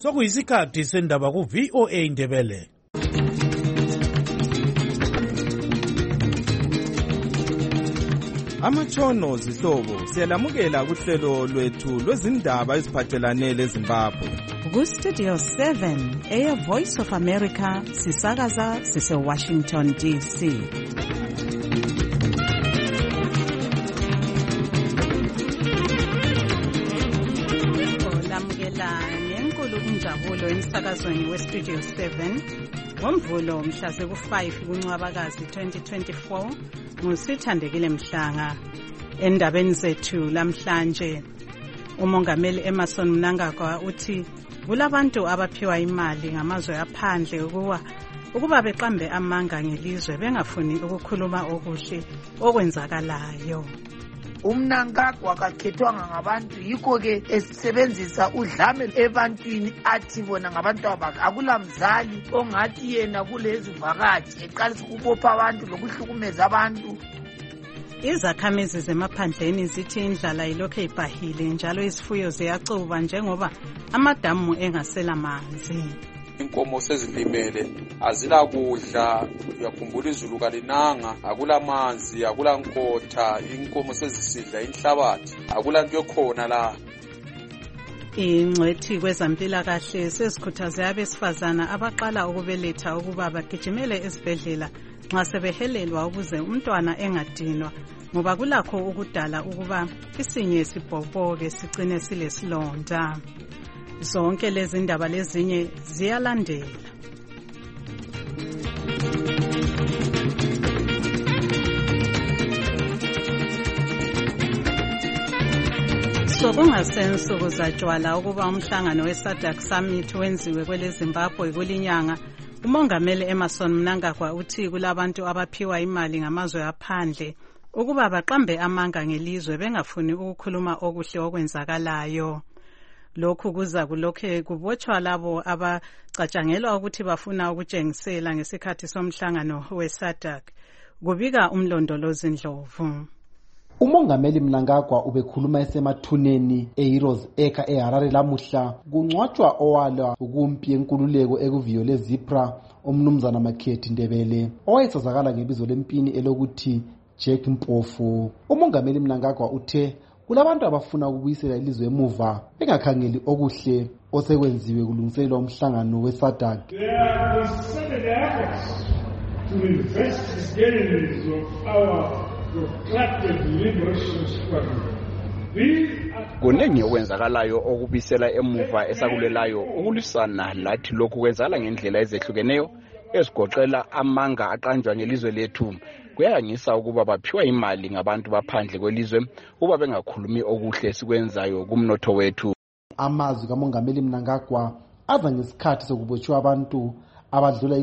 Sokuyisikhathi sendaba ku VOA Indebele. Amatshono zihlobo siyalamukela kuhlelo lwethu lwezindaba eziphathelane leZimbabwe. Ku Studio 7 Air Voice of America sisakaza sise Washington DC. Injabulo emsakazweni weStudio 7 ngomvulo mhla ku5 kuNcwabakazi 2024 ngusithandekile Mhlanga. Endabeni zethu lamhlanje uMongameli Emmerson Mnangagwa uthi kulabantu abaphiwa imali ngamazwe aphandle ukuba beqambe amanga ngelizwe bengafuni ukukhuluma okuhle okwenzakalayo. Umnangagwa akakhethwanga ngabantu, yikho ke esebenzisa udlame ebantwini athi bona ngabantu abakhe. Akulamzali ongathi yena kulezi vakathi eqalisa ukubopha abantu lokuhlukumeza abantu. Izakhamizi zemaphandleni zithi indlala ilokhu ibhahile njalo izifuyo ziyacuba njengoba amadamu engasela manzi. Inkomo sezilimele azilakudla, uyakhumbula izulu kalinanga, akulamanzi, akulankotha, inkomo sezisidla inhlabathi, akulanto yokhona la. Ingcwethi kwezempilakahle sezikhuthaze abesifazana abaqala ukubeletha ukuba bagijimele esibhedlela nxa sebehelelwa ukuze umntwana engadinwa ngoba kulakho ukudala ukuba isinye sibhoboke sigcine silesilonda. Zonke lezi ndaba lezinye ziyalandela. Sokungasensuku zatshwala ukuba umhlangano weSADC Summit wenziwe kweleZimbabwe kulinyanga. uMongameli Emmerson Mnangagwa uthi kulabantu abaphiwa imali ngamazwe aphandle ukuba baqambe amanga ngelizwe bengafuni ukukhuluma okuhle okwenzakalayo. Lokhu kuza kulokhe kubotshwa labo abacatshangelwa ukuthi bafuna ukutshengisela ngesikhathi somhlangano weSADC, kubika umlondolozi Ndlovu. uMongameli Mnangagwa ubekhuluma esemathuneni eHeroes Acre eHarare lamuhla kungcwatshwa owala kumpi yenkululeko ekuviyole Zipra umnumzana Makhethi Ndebele owayesazakala ngebizo lempini elokuthi Jack Mpofu. uMongameli Mnangagwa uthe kulabantu abafuna ukubuyisela ilizwe emuva bengakhangeli okuhle osekwenziwe kulungiselelwa umhlangano weSADC. Kuningi okwenzakalayo okubisela emuva esakulelayo ukulwisana lathi lokhu kwenzala ngendlela ezehlukeneyo ezigoqela amanga aqanjwa ngelizwe lethu. Kuyangisa ukuba baphiwa imali ngabantu baphandle kwelizwe uba bengakhulumi okuhle sikwenzayo kumnotho wethu. Amazwi kaMongameli Mnangagwa aza ngesikhathi sokubotshwa abantu abadlula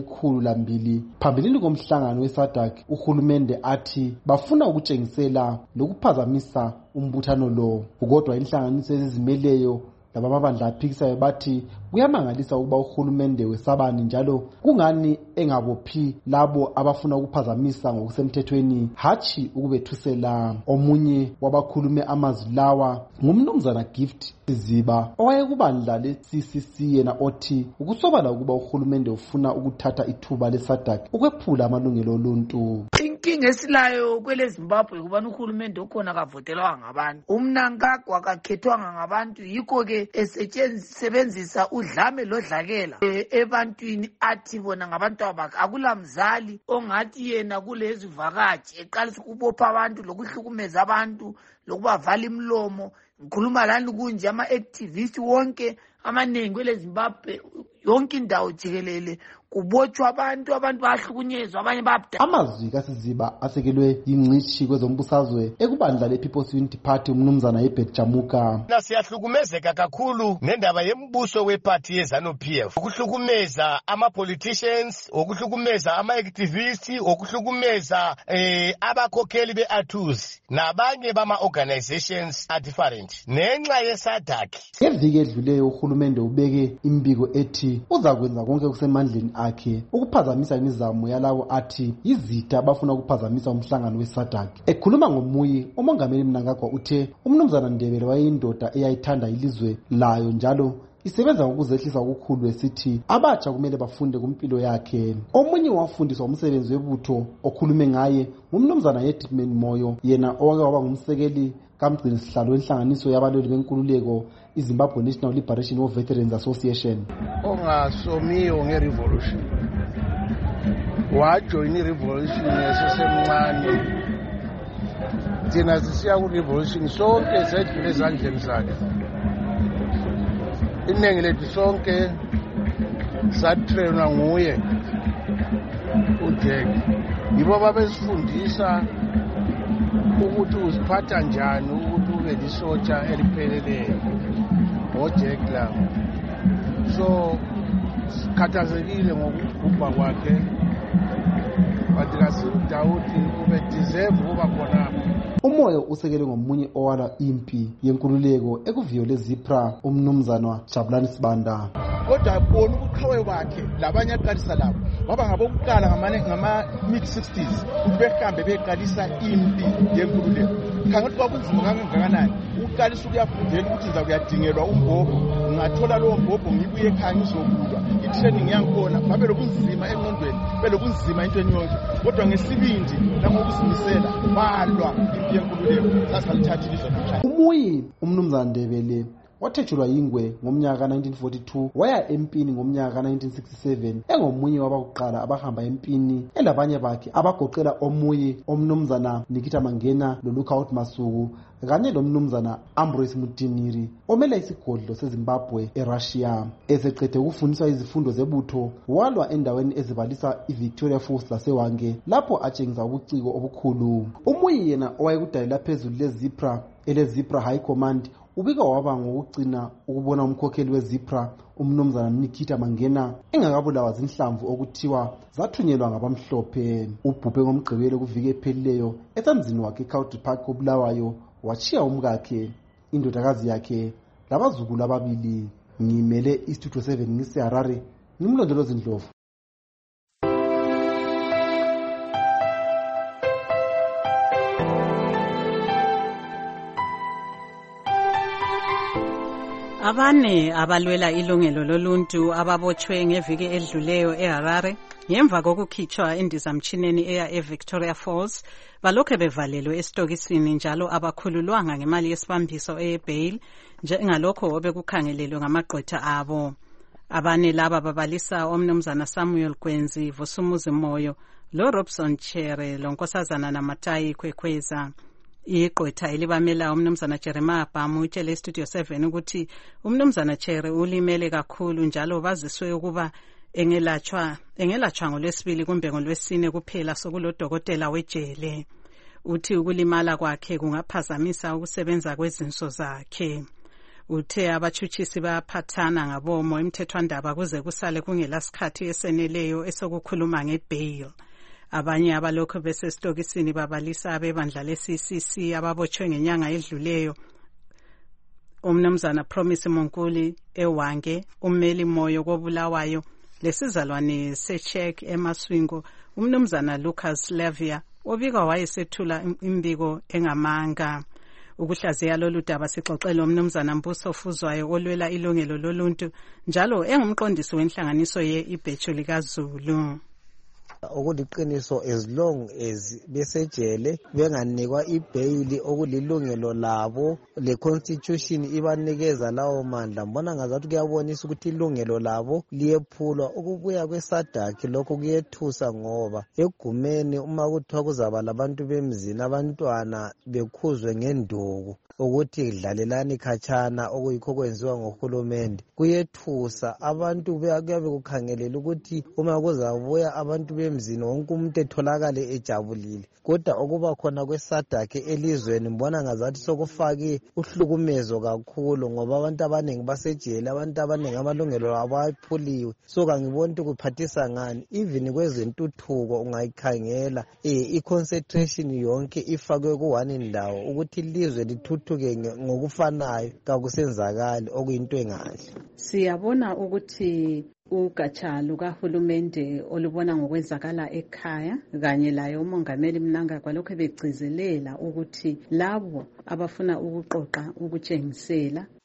102 phambilini komhlangano weSADC. Uhulumende athi bafuna ukutshengisela lokuphazamisa umbuthano lo, kodwa inhlanganiso ezizimeleyo labamabandla aphikisayo bathi kuyamangalisa ukuba uhulumende wesabani njalo kungani engabophi labo abafuna ukuphazamisa ngokusemthethweni hatshi ukubethusela. Omunye wabakhulume amazwi lawa ngumnumzana Gift Ziba owayekubandla leCCC, yena othi ukusobala ukuba uhulumende ufuna ukuthatha ithuba leSADC ukwephula amalungelo oluntu. Inkinga esilayo kweleZimbabwe kubana uhulumende okhona kavotelwa ngabantu. uMnangagwa akakhethwanga ngabantu, yikho ke esebenzisa udlame lodlakela ebantwini athi bona ngabantu abakhe. Akulamzali ongathi yena kulezi vakathi eqalisa ukubopha abantu lokuhlukumeza abantu lokubavala imlomo. Ngikhuluma lani kunje ama-activist wonke amanengi kweleZimbabwe yonke indawo jikelele kubotshwa abantu bahlukunyezwa abanye babda. Amazwi kaSiziba asekelwe yingcishi kwezombusazwe ekubandla lePeople's Unity Party umnumzana Herbert Jamuka. Siyahlukumezeka kakhulu nendaba yembuso weparty yeZANU-PF, ukuhlukumeza ama-politicians, ukuhlukumeza ama-activists, ukuhlukumeza abakhokheli be-ATUs nabanye bama-organizations different nenxa yeSADC. Ngeviki edluleyo uhulumende ubeke imbiko ethi uzakwenza konke kusemandleni akhe ukuphazamisa imizamo yalawo athi yizitha abafuna ukuphazamisa umhlangano weSADC. Ekhuluma ngomuyi, uMongameli Mnangagwa uthe umnumzana Ndebele wayeyindoda eyayithanda ilizwe layo njalo isebenza ngokuzehlisa okukhulu esithi abatsha kumele bafunde kumpilo yakhe. Omunye wafundiswa umsebenzi webutho okhulume ngaye ngumnumzana Yedman Moyo, yena owake waba ngumsekeli kamgcini sihlalo wenhlanganiso yabalweli benkululeko iZimbabwe National Liberation of Veterans Association. Ongasomiyo ngerevolution wajoin irevolution esesemncane, thina sisiya kurevolution sonke sedlule ezandleni zakhe. Iningi lethu sonke satrainwa nguye uJack, yibo babesifundisa ukuthi uziphatha njani ukuthi ube lisotsha elipheleleyo ngoJack la. So sikhathazekile ngokubhubha kwakhe, but kasidinga ukuthi ube deserve ukuba khona. Umoyo usekele ngomunye owala impi yenkululeko ekuviyo leZIPRA umnumzana Jabulani Sibanda. Kodwa bona ukuqhawe bakhe labanye aqalisa labo waba ngabokuqala ngama mid 60s ukuthi behambe beqalisa impi yenkululeko. Khangela ukuthi kwakunzima kangakanani uqalisa ukuyafundela ukuthi ngiza kuyadingelwa umbhobho, ngathola lowo mbhobho ngibuye ekhaya ngizokudwa i-training yangikhona, babe lokunzima engqondweni, belokunzima entweni yonke, kodwa ngesibindi nangokuzimisela balwa impi yenkululeko sasalithatha ilizwe lomhlaba. Umuyi umnumzana Ndebele wathejulwa yingwe ngomnyaka 1942 waya empini ngomnyaka 1967 engomunye wabakuqala abahamba empini elabanye bakhe abagoqela omuyi omnumzana Nikita Mangena loLookout Masuku kanye lomnumzana Ambrose Mutiniri omela isigodlo seZimbabwe eRussia. Eseqede ukufundiswa izifundo zebutho walwa endaweni ezibalisa iVictoria Falls laseWange lapho atshengisa ubuciko obukhulu. Umuyi yena owayekudalela phezulu leZIPRA eleZIPRA High Command ubika waba ngokucina ukubona umkhokheli weZIPRA umnumzana Nikita Mangena engakabulawa zinhlamvu okuthiwa zathunyelwa ngabamhlophe. Ubhubhe ngomgqibelo kuvike ephelileyo ethanzini wakhe eCountry Park obulawayo, wachiya umkakhe, indodakazi yakhe labazukulu ababili. Ngimele iStudio 7 ngiseHarare, ngimlondolozi Ndlovu. Abane abalwela ilungelo loluntu ababotshwe ngeviki edluleyo eHarare ngemva kokukhitshwa endizamtshineni eya eVictoria Falls balokhe bevalelwe esitokisini njalo abakhululwanga ngemali yesibambiso eyebail njengalokho obekukhangelelwe ngamagqwetha abo. Abane laba babalisa omnumzana Samuel Gwenzi, Vusumuzi Moyo, lo Robson Chere, lonkosazana Namatayi Khwekhweza. Igqwetha elibamela umnumzana Jeremiah Bhamu utshele Studio 7 ukuthi umnumzana Chere ulimele kakhulu njalo baziswe ukuba engelatshwa ngoLwesibili kumbe ngoLwesine kuphela sokulodokotela wejele. Uthi ukulimala kwakhe kungaphazamisa ukusebenza kwezinso zakhe. Uthe abatshutshisi bayaphathana ngabomo emthethwandaba kuze kusale kungelasikhathi eseneleyo esokukhuluma ngebail. Abanye abalokho besesitokisini babalisa abebandla leCCC ababotshwe ngenyanga edluleyo umnumzana Promise Monkuli eWange, ummeli Moyo kobulawayo, lesizalwane seCheck eMaswingo umnumzana Lucas Levia obika wayesethula imbiko engamanga. Ukuhlaziya lolu daba sixoxele umnumzana Mbuso Fuzwayo olwela ilungelo loluntu njalo engumqondisi wenhlanganiso ye-Ibhecho likaZulu. Okuliqiniso as long as besejele benganikwa ibail okulilungelo labo, le constitution ibanikeza lawo mandla, mbona ngazathi kuyabonisa ukuthi ilungelo labo liyephulwa. Ukubuya kweSADC lokho kuyethusa ngoba egumeni uma kuthiwa kuzaba labantu bemzini abantwana bekhuzwe ngenduku ukuthi dlalelani khatshana okuyikho kwenziwa ngohulumende, kuyethusa. Abantu kuyabe kukhangelela ukuthi uma kuzabuya abantu bemzini wonke umuntu etholakale ejabulile, kodwa okuba khona kweSADC elizweni mbona ngazathi sokufake uhlukumezo kakhulu ngoba abantu abaningi basejele, abantu abaningi amalungelo abo aphuliwe. So kangiboni ukuthi kuphathisa ngani. Even kwezentuthuko ungayikhangela i-concentration yonke ifakwe ku-one ndawo ukuthi ilizwe lithuthuke ngokufanayo, kakusenzakali okuyinto engahle. Siyabona ukuthi ugatsha lukahulumende olubona ngokwenzakala ekhaya kanye laye umongameli Mnangagwa lokho begcizelela ukuthi labo abafuna ukuqoqa ukutshengisela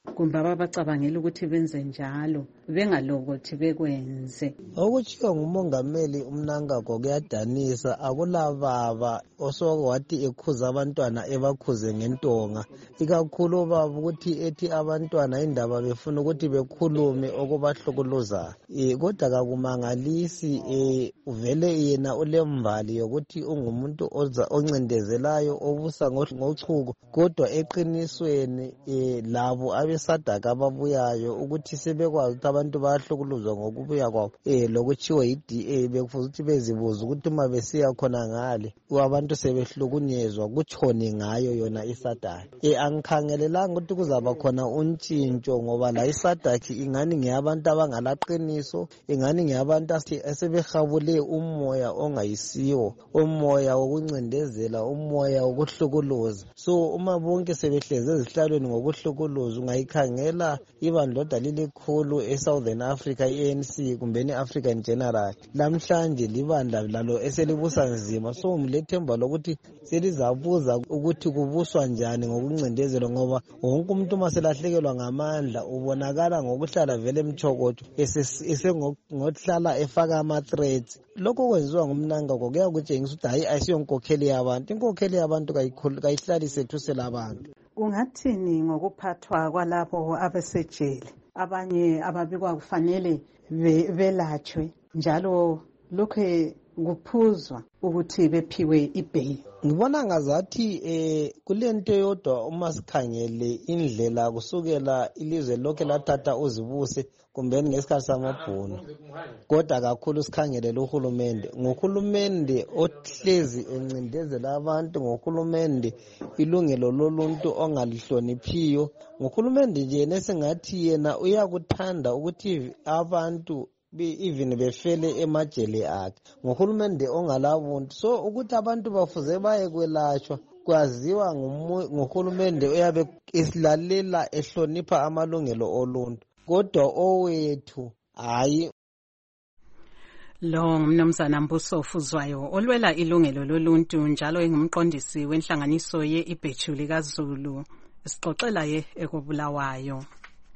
kumbe ababacabangela ukuthi benze njalo bengalokothi bekwenze. Okutshiwo ngumongameli uMnangagwa kuyadanisa. Akulababa osowathi ekhuza abantwana ebakhuze ngentonga, ikakhulu ubaba ukuthi ethi abantwana indaba befuna ukuthi bekhulume okubahlukuluzayo. Kodwa kakumangalisi uvele yena ulembali yokuthi ungumuntu oncindezelayo obusa ngochuku, kodwa eqinisweni labo abesadaka ababuyayo ukuthi sebekwazi ukuthi abantu bayahlukuluzwa ngokubuya kwabo lokutshiwo yi-DA bekufuza ukuthi bezibuza ukuthi uma besiya khona ngale abantu sebehlukunyezwa kutshone ngayo yona isadaki. Angikhangelelanga ukuthi kuzaba khona untshintsho ngoba la isadaki ingani ngeyabantu abangalaqiniso, ingani ngeyabantu asebehabule umoya ongayisiwo, umoya wokuncindezela, umoya wokuhlukuluza. So uma bonke sebehlezi ezihlalweni ngokuhlukuluza ungayikhangela ibandloda lilikhulu eSouthern Africa i-ANC kumbeni Africa in general. Lamhlanje libandla lalo eselibusa nzima, so umlethemba lokuthi selizabuza ukuthi kubuswa njani ngokuncindezela ngoba wonke umuntu uma selahlekelwa ngamandla ubonakala ngokuhlala vele emchokotho esengohlala efaka ama-threats. Lokho kwenziwa nguMnangagwa kuyakutshengisa ukuthi hayi ayisiyonkokheli yabantu, inkokheli yabantu kayihlali sethusela abantu. Ungathini ngokuphathwa kwalabo abesejele? Abanye ababikwa kufanele belatshwe njalo lokho kuphuzwa ukuthi bephiwe ibail. Ngibona ngazathi kulento yodwa uma sikhangele indlela kusukela ilizwe lokho lathatha uzibuse kumbeni ngesikhathi samabhunu, kodwa kakhulu sikhangelela uhulumende. Ngohulumende ohlezi encindezela abantu, ngohulumende ilungelo loluntu ongalihloniphiyo, ngohulumende nje nesingathi yena uyakuthanda ukuthi abantu even befele emajele akhe, ngohulumende ongalabuntu. So ukuthi abantu bafuze baye kwelashwa kwaziwa ngohulumende uyabe esilalela ehlonipha amalungelo oluntu, kodwa owethu hayi. Lo ngumnumzana Mbuso Fuzwayo olwela ilungelo loluntu njalo engumqondisi wenhlanganiso ye-Ibhechuli kaZulu, isixoxela ye ekobulawayo.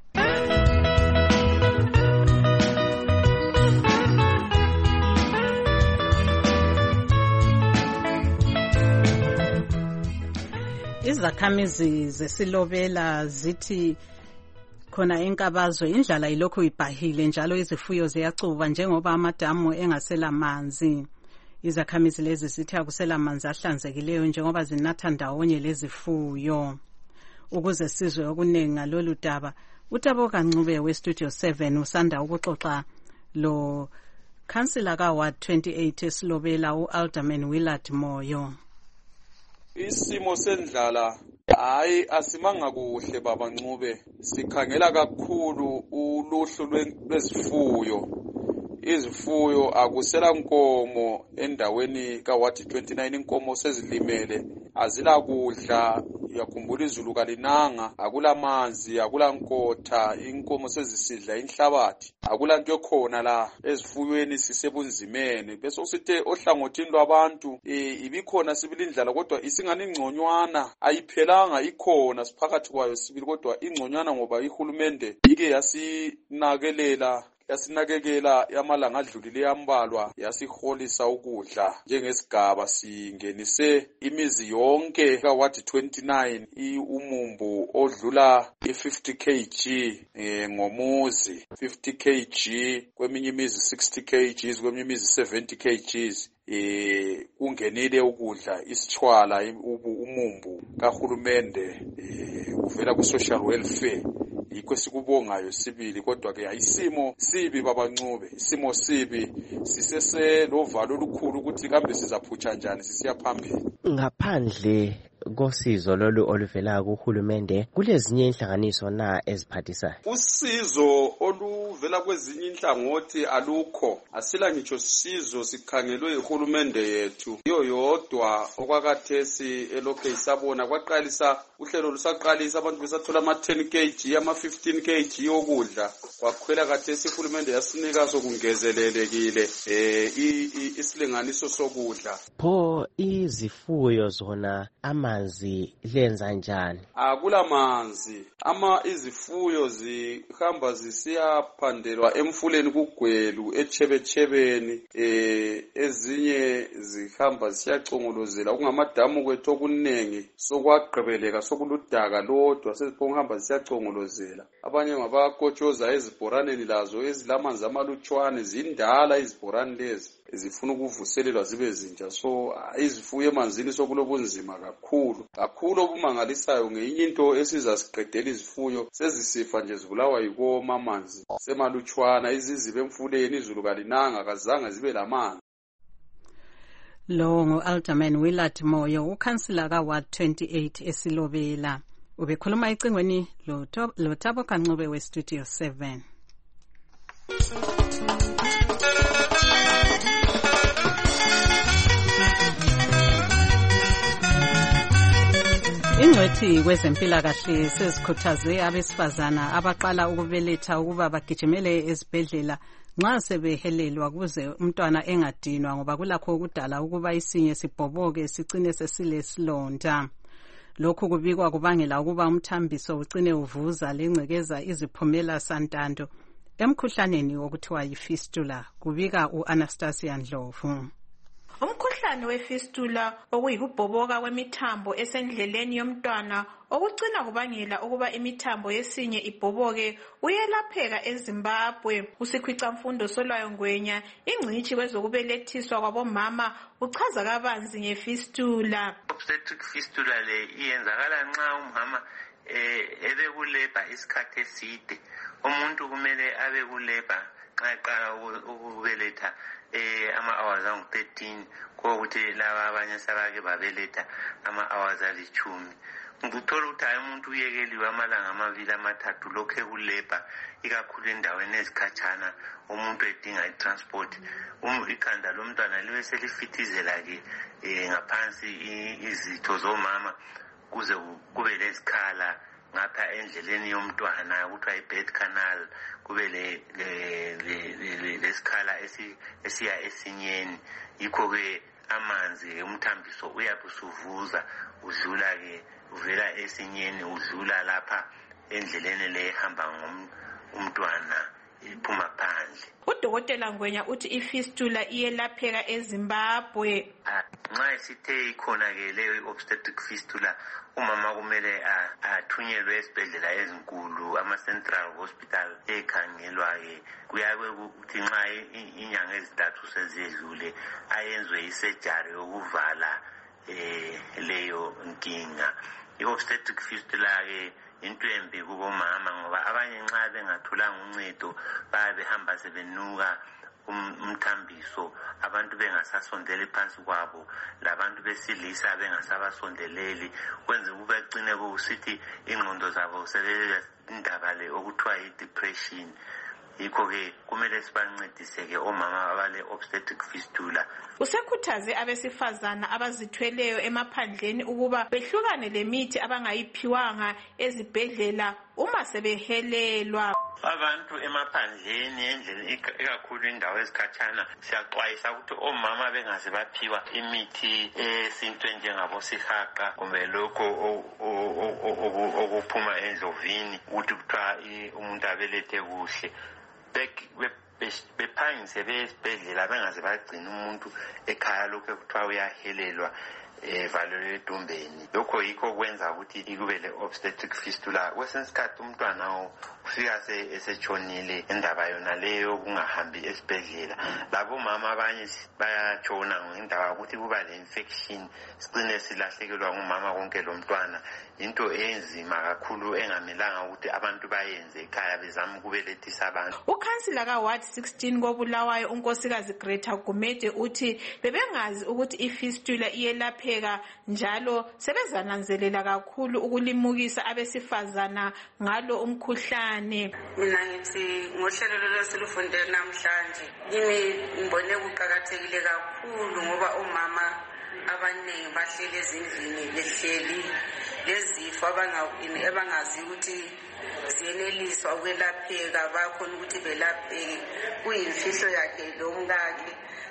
Izakhamizi zesilobela zithi khona enkabazwe indlala ilokhu ibhahile njalo izifuyo ziyacuba njengoba amadamu engasela manzi. Izakhamizi lezi zithi akusela manzi ahlanzekileyo njengoba zinatha ndawonye lezifuyo. Ukuze sizwe okuningi ngalolu daba, uTabo Kancube weStudio 7 usanda ukuxoxa lo Councillor kaWard 28 esilobela uAlderman Willard Moyo. Isimo sendlala hayi asimanga kuhle baba Ncube, sikhangela kakhulu uluhlu lwezifuyo. Izifuyo akusela nkomo endaweni kaWard 29, inkomo sezilimele, azila kudla, yakhumbula izulu kalinanga, akula manzi, akula nkotha, inkomo sezisidla inhlabathi, akula nto khona la ezifuyweni, sisebunzimene. Bese usithe ohlangothini lwabantu ibikhona sibili indlala kodwa isingani ingconywana ayiphelanga, ikhona siphakathi kwayo sibili kodwa ingconywana ngoba ihulumende ike yasinakekela yamalanga adlulile yambalwa, yasiholisa ukudla njengesigaba. Singenise imizi yonke kaWard 29 umumbu odlula i50 kg ngomuzi, 50 kg kweminye imizi, 60 kg kweminye imizi, 70 kg. Kungenile ukudla isitshwala umumbu kahulumende uvela ku-social welfare. Yikho sikubongayo sibili, kodwa ke ayisimo sibi baba Ncube, isimo sibi, siseselovalo olukhulu ukuthi kambe sizaphutsha njani sisiya phambili. Ngaphandle kosizo lolu oluvela kuhulumende, kulezinye inhlanganiso na eziphathisayo? Usizo oluvela kwezinye inhlangothi alukho, asila ngitsho sizo sikhangelwe ihulumende yethu iyo yodwa okwakathesi elokhe isabona. Kwaqalisa uhlelo lusaqalisa abantu besathola ama-10 kg ama-15 kg yokudla, kwakhwela kathesi ihulumende yasinika sokungezelelekile isilinganiso sokudla. Pho izifuyo zona amanzi lenza njani? Akula manzi, izifuyo zihamba zisiyaphandelwa emfuleni kugwelu etshebetshebeni, ezinye zihamba zisiyacongolozela kungamadamu kwethu okuningi sokwagqibeleka sokuludaka lodwa seziphonguhamba zisiyacongolozela. Abanye ngabakotshoza ezibhoraneni lazo ezilamanzi amalutshwane, zindala izibhorane lezi zifuna ukuvuselelwa zibe zintsha. So izifuyo emanzini sokulobunzima kakhulu obumangalisayo. Ngeyinye into esizasiqedela izifuyo sezisifa nje zibulawa yikoma amanzi semalutshwana, izizibe emfuleni izulu kalinanga kazange zibe lamanzi. Lo ngu-Alderman Willard Moyo, ukhansila ka-Ward 28 eSilobela. Ubekhuluma ecingweni lo Thabo Kancube we-Studio 7. Ingcwethi kwezempilakahle sezikhuthaze abesifazana abaqala ukubeletha ukuba bagijimele ezibhedlela nxa sebehelelwa kuze umntwana engadinwa, ngoba kulakho ukudala ukuba isinye sibhoboke sicine sesilesilonda. Lokhu kubikwa kubangela ukuba umthambiso ucine uvuza lengcekeza iziphumela santando emkhuhlaneni okuthiwa yifistula, kubika u-Anastasia Ndlovu. Umkhuhlane wefistula okuyikubhoboka kwemithambo esendleleni yomntwana okucina kubangela ukuba imithambo yesinye ibhoboke uyelapheka eZimbabwe. Usikhwicamfundo Solwayo Ngwenya, ingcitshi kwezokubelethiswa kwabomama, uchaza kabanzi ngefistula. Obstetric fistula le iyenzakala nxa umama ebekuleba isikhathi eside. Umuntu kumele abekuleba nxa eqala ukubeletha ama-hours angu-13, kokuthi laba abanye sabake babeletha ama-hours ali-10. Ngikuthola ukuthi hayi umuntu uyekeliwe amalanga amabili amathathu lokhu ekulebha, ikakhulu endaweni ezikhatshana umuntu edinga i-transport. Ikhanda lomntwana libe selifithizela-ke ngaphansi izitho zomama kuze kube lezikhala ngapha endleleni yomntwana kuthiwa i-birth canal, kube lesikhala esiya esinyeni. Yikho-ke amanzi umthambiso uyabe usuvuza udlula-ke uvela esinyeni udlula lapha endleleni le ehamba umntwana iphuma phandle. Udokotela Ngwenya uthi ifistula iyelapheka eZimbabwe. Nxa isithe ikhona-ke leyo i-obstetric fistula, umama kumele athunyelwe esibhedlela ezinkulu, ama-central hospital ekhangelwa-ke. Kuyabe ukuthi nxa inyanga ezintathu sezidlule ayenzwe isejari yokuvala leyo nkinga. I-obstetric fistula-ke into embi kubomama ngoba abanye nxa bengatholanga uncedo bayabehamba sebenuka umthambiso, abantu bengasasondeli phansi kwabo, labantu besilisa bengasabasondeleli, kwenza ukuba ecine kusithi ingqondo zabo sebelendaba le okuthiwa yi-depression. Yikho-ke kumele sibancedise-ke omama abale-obstetric fistula. Usekhuthaze abesifazana abazithweleyo emaphandleni ukuba behlukane lemithi abangayiphiwanga ezibhedlela uma sebehelelwa. Abantu emaphandleni endlini ikakhulu indawo ezikhatshana siyaxwayisa ukuthi omama bengaze baphiwa imithi esintu njengabosihaqa kumbe lokho okuphuma endlovini ukuthi kuthiwa umuntu abelethe kuhle. Bephangise besibhedlela bengaze bagcina umuntu ekhaya lokho ekuthiwa uyahelelwa evalelwe edumbeni. Lokho yikho kwenza ukuthi kube le-obstetric fistula. Kwesinye isikhathi umntwana ufika esetshonile indaba yona leyo kungahambi esibhedlela. Labo mama abanye bayatshona ngendaba ukuthi kuba le-infection, sicine silahlekelwa ngumama konke lo mntwana. Into enzima kakhulu engamelanga ukuthi abantu bayenze ekhaya bezama ukubelethisa abantu. Ukhansila ka-Ward 16 koBulawayo unkosikazi Greta Gumede uthi bebengazi ukuthi ifistula iyelapheka, njalo sebezananzelela kakhulu ukulimukisa abesifazana ngalo umkhuhlane. Mina ngithi ngohlelo lwesilufunde namhlanje kimi ngibone kuqakathekile kakhulu ngoba omama abaningi bahleli ezindlini behleli lezifo abangazi ukuthi ziyeneliswa ukwelapheka, bakhona ukuthi belapheke. Kuyimfihlo yakhe lo mkakhe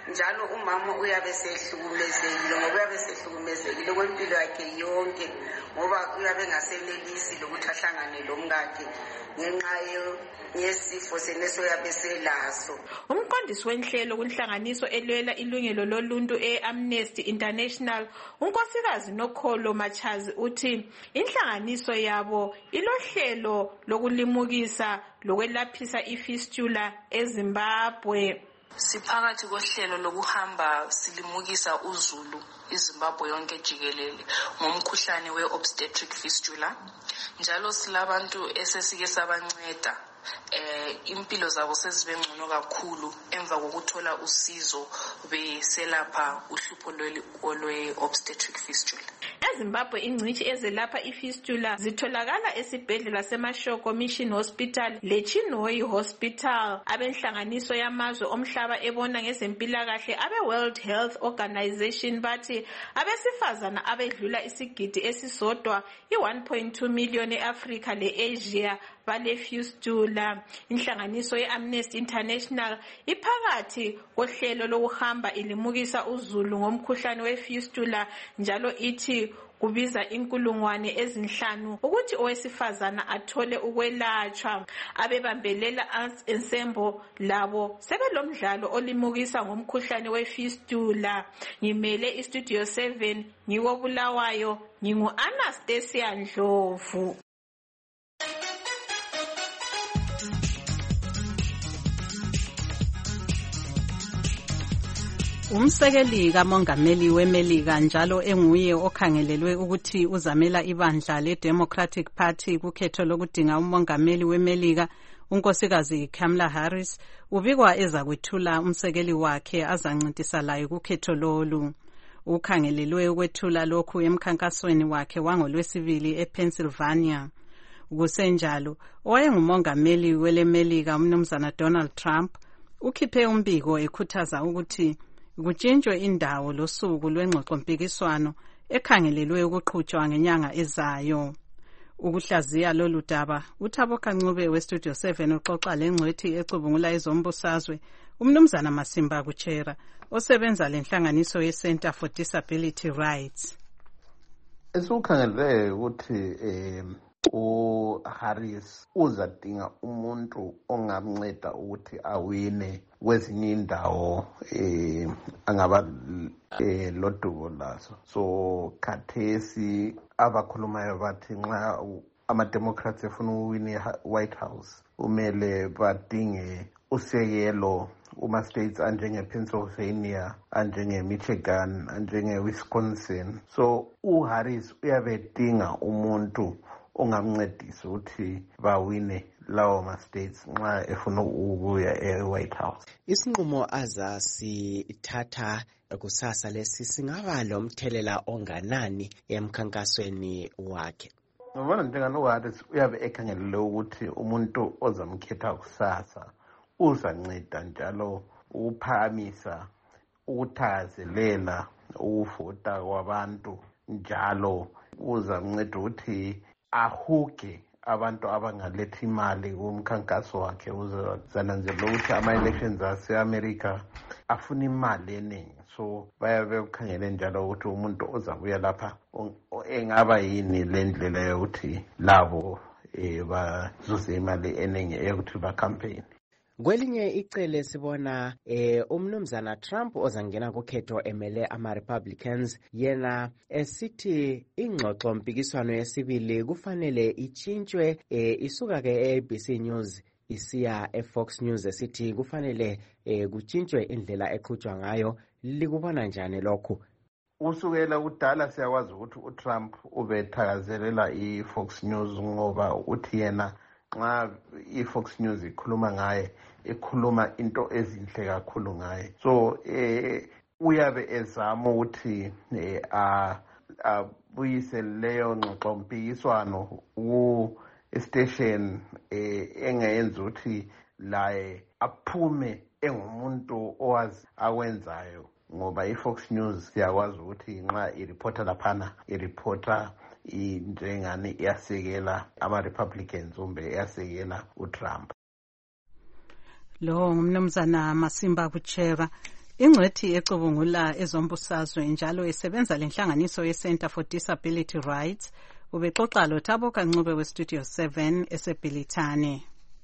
njalo umama uyabe sehlukumezekile ngoba uyabe sehlukumezekile kwempilo yakhe yonke ngoba uyabe engasenelisi lokuthi ahlangane lomkakhe ngenxa yesifo seneso yabe selaso. Umqondisi wenhlelo kunhlanganiso elwela ilungelo loluntu e-Amnesty International, unkosikazi Nokholo Machazi uthi inhlanganiso yabo ilohlelo lokulimukisa lokwelaphisa ifistula eZimbabwe. Siphakathi kohlelo lokuhamba silimukisa uzulu iZimbabwe yonke jikelele ngomkhuhlane we-obstetric fistula. Njalo silabantu esesike sabanceda impilo zabo sezibe ngcono kakhulu emva kokuthola usizo beselapha uhlupho lwe-obstetric fistula. EZimbabwe ingcitshi ezelapha ifistula zitholakala esibhedlela seMashoko Mission Hospital leChinhoyi Hospital. Abenhlanganiso yamazwe omhlaba ebona ngezempilakahle abe-World Health Organization bathi abesifazana abedlula isigidi esisodwa i-1.2 million e-Afrika le-Asia bale-fistula. Inhlanganiso ye-Amnesty International iphakathi kohlelo lokuhamba ilimukisa uzulu ngomkhuhlane we-fistula njalo ithi kubiza 5,000 ukuthi owesifazana athole ukwelatshwa. Abebambelela Arts Ensemble labo sebelomdlalo olimukisa ngomkhuhlane we-fistula. Ngimele iStudio 7 ngikobulawayo, ngingu-Anastasia Ndlovu. Umsekeli kamongameli weMelika njalo enguye okhangelelwe ukuthi uzamela ibandla le-Democratic Party kukhetho lokudinga umongameli weMelika, unkosikazi Kamala Harris, ubikwa ezakwethula umsekeli wakhe azancintisa laye kukhetho lolu. Ukhangelelwe ukwethula lokhu emkhankasweni wakhe wangolwesibili ePennsylvania. Kusenjalo, owayengumongameli weleMelika umnumzana Donald Trump ukhiphe umbiko ekhuthaza ukuthi kutshintshwe indawo losuku lwengxoxompikiswano ekhangelelwe ukuqhutshwa ngenyanga ezayo. Ukuhlaziya lolu daba, uThabo Kancube weStudio 7 uxoxa lengcwethi ecubungula ezombusazwe, umnumzana Masimba Kuchera, osebenza lenhlanganiso ye-Center for Disability Rights. Esukhangelele ukuthi uHarris uzadinga umuntu ongamnceda ukuthi awine kwezinye indawo angaba lodubo lazo. So khathesi abakhulumayo bathi nxa ama-Democrats efuna uwine White House umele badinge usekelo kuma-states anjenge-Pennsylvania, anjenge-Michigan, anjenge-Wisconsin. So uHarris uyabedinga umuntu ongamncedisa ukuthi bawine lawo ma-states nxa efuna ukuya e-White House. Isinqumo azasithatha kusasa lesi singaba lomthelela onganani emkhankasweni wakhe? Ngibona njengani uHarris uyabe ekhangelele ukuthi umuntu ozamkhetha kusasa uzanceda njalo ukuphakamisa ukuthakazelela ukuvota kwabantu, njalo uzamnceda ukuthi ahuge abantu abangalethi imali kumkhankaso wakhe. Uzananzela ukuthi ama-elections ase-America afuna imali eningi, so bayabe kukhangele njalo ukuthi umuntu ozabuya lapha engaba yini le ndlela yokuthi labo bazuze imali eningi eyokuthi bakhampeyini. Kwelinye icele sibona umnumzana Trump ozangena kukhetho emele ama-Republicans yena esithi ingxoxo mpikiswano yesibili kufanele itshintshwe isuka ke-ABC News isiya eFox News esithi kufanele kutshintshwe indlela eqhutshwa ngayo. Likubona njani lokhu? Usukela kudala siyakwazi ukuthi uTrump ubethakazelela iFox News ngoba uthi yena nxa iFox News ikhuluma ngaye ikhuluma into ezinhle kakhulu ngaye. So uyabe ezama ukuthi abuyise leyo ngxoxo mpikiswano ku-station engayenza ukuthi laye aphume engumuntu owazi akwenzayo, ngoba iFox News siyakwazi ukuthi nxa ireporta laphana ireporta njengani iyasekela ama-Republicans kumbe iyasekela uTrump. Lo ngumnumzana Masimba Kuchera. ingcwethi ecubungula ezombusazwe njalo esebenza lenhlanganiso ye-Center for Disability Rights ubexoxa loThabo Kancube weStudio 7 eseBhilithane.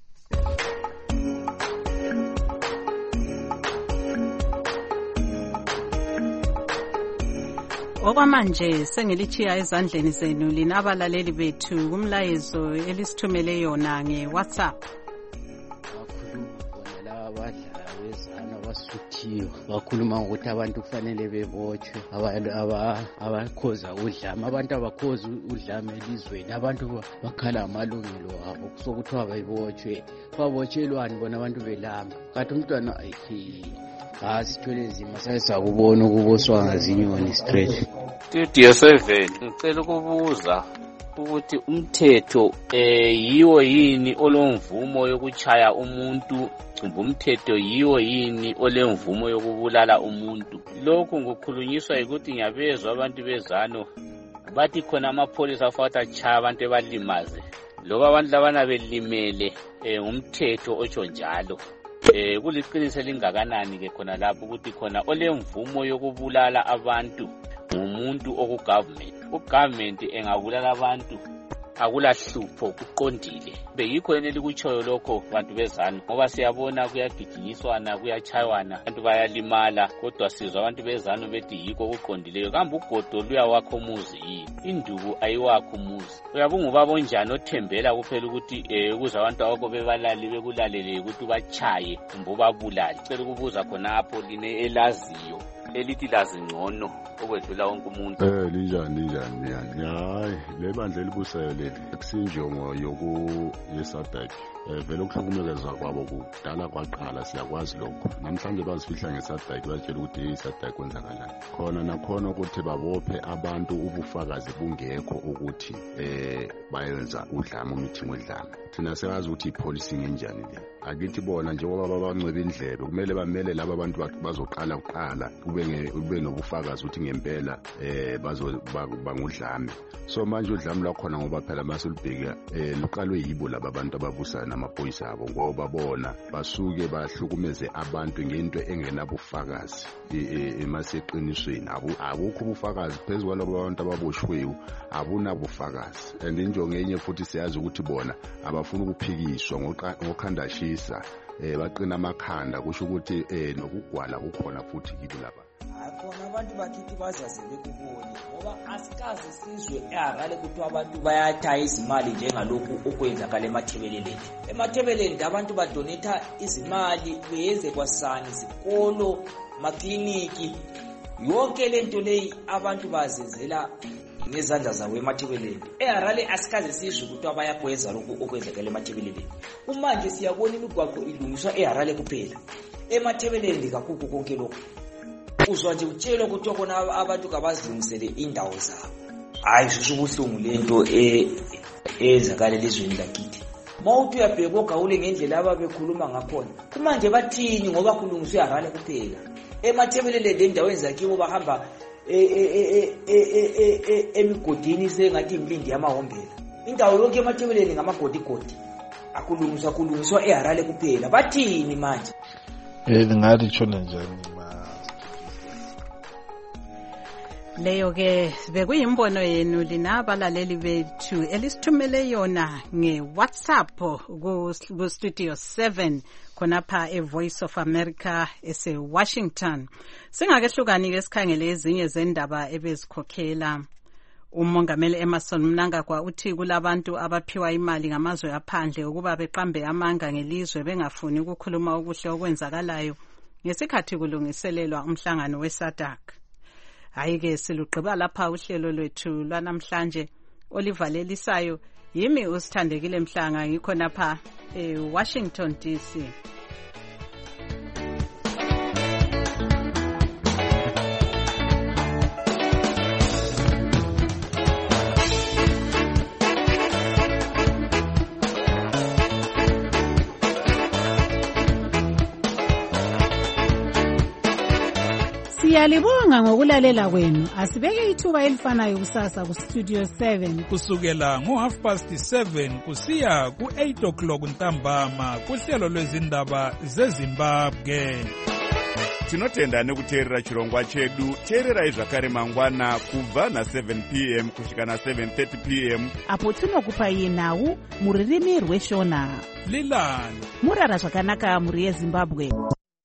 Okwamanje sengilichiya ezandleni zenu linabalaleli bethu kumlayezo elisithumele yona ngeWhatsApp. Abasuthiyo bakhuluma ukuthi abantu kufanele bebotshwe, abantu abakhoza udlame, abantu abakhoza udlame elizweni, abantu bakhala amalungelo abo kusokuthiwa babotshwe. Babotshelwani bona abantu belamba? Kanti umntwana sithwele nzima sayesakubona ukuboswa ngazinyoni straight. Studio 7 ngicela ukubuza ukuthi umthetho yiwo yini olomvumo yokuchaya umuntu, umthetho yiwo yini olemvumo yokubulala umuntu? Lokhu ngokukhulunyiswa ukuthi ngiyabezwa abantu bezano bathi khona amapholisa afathi achaya abantu ebalimaze, loba abantu labana belimele umthetho otsho njalo. Kuliqiniso elingakanani ke khona lapho ukuthi khona olemvumo yokubulala abantu ngumuntu okugovernment. Ugovernment engabulala abantu akulahlupho, kuqondile. Beyikho yena elikutshoyo lokho bantu bezana, ngoba siyabona kuyagijinyiswana, kuyachaywana, abantu bayalimala, kodwa sizwa abantu bezana bethi yikho kuqondileyo. Kambe ugodo luyawakho umuzi yini? Induku ayiwakho umuzi. Uyabunga ubaba onjani othembela kuphela ukuthi ukuze abantu akho bebalali bekulalele ukuthi bachaye kumbe ubabulali? Cela ukubuza khonapho line elaziyo elithi lazi ngcono okwedlula wonke umuntu. Linjani hayi le bandla elibusayo leli akusinjongo yeSADC. Vele ukuhlukumeza kwabo kudala kwaqala, siyakwazi lokho. Namhlanje bazifihla ngeSADC batshela ukuthi iSADC kwenza kanjani. Khona nakhona ukuthi babophe abantu ubufakazi bungekho ukuthi bayenza udlame, umithingi wedlame. Thina siyazi ukuthi ipolicing enjani le. Akithi bona njengoba babancwebe indlebe kumele bamele laba abantu bazoqala kuqala ube nobufakazi ukuthi ngempela bangudlame. So manje udlame lwakhona ngoba phela masulibheka luqalwe yibo laba abantu ababusayo namaphoyisa abo, ngoba bona basuke bahlukumeze abantu ngento engenabufakazi emaseqinisweni. Abukho ubufakazi phezu kwalabo abantu ababoshweyo, abunabufakazi. And injongo enye futhi siyazi ukuthi bona abafuna ukuphikiswa ngokhandashisa, baqina amakhanda kusho ukuthi nokugwala kukhona futhi kibo laba. Khona abantu bakithi bazazele kuboni ngoba asikaze sizwe eHarare ukuthi abantu bayathaya izimali njengalokhu okwenzakala emathebeleleni. Emathebeleleni abantu badonetha izimali beyenze kwasani izikolo, makliniki, yonke lento leyi abantu bazenzela ngezandla zawo emathebeleleni. eHarare asikaze sizwe ukuthi abayakwenza lokhu okwenzakala emathebeleleni. Manje siyabona imigwaqo ilungiswa eHarare kuphela, emathebeleleni kakukho konke lokhu. Uzwa nje utshelwa ukuthi khona abantu kabazilungisele indawo zabo. Hayi susubuhlungu lento ezakala elizweni lakithi. Mawuthi uyabheka ogawule ngendlela ababekhuluma ngakhona. Kumanje bathini ngoba kulungiswe eHarare kuphela. Emathebeleleni endaweni zakibo bahamba emigodini sengathi imlindi yamahombela. Indawo yonke emathebeleleni ngamagodigodi. Kulungiswa eHarare kuphela. Bathini manje? Ngathi tshona njani? Leyo ke bekuyimbono yenu linabalaleli bethu elisithumele yona ngeWhatsApp ku Studio 7 khonapha eVoice of America eseWashington. Singakehlukani ke sikhangele ezinye zendaba ebezikhokhela. Umongameli Emmerson Mnangagwa uthi kulabantu abaphiwa imali ngamazwe aphandle ukuba beqambe amanga ngelizwe bengafuni ukukhuluma okuhle okwenzakalayo ngesikhathi kulungiselelwa umhlangano weSADC. Hayike silugqiba lapha uhlelo lwethu lwanamhlanje olivalelisayo. Yimi usithandekile Mhlanga ngikho napha eWashington DC. Siyalibonga ngokulalela kwenu. Asibeke ithuba elifanayo kusasa ku Studio 7 kusukela ngo7:30 kusiya ku8 o'clock ntambama kuhlelo lwezindaba zeZimbabwe. tinotenda nekuteerera chirongwa chedu. Teererai zvakare mangwana kubva na7 p.m. kusvika na7:30 p.m. apo tinokupai nhau muririmi rweshona. Lilan murara zvakanaka muri yeZimbabwe.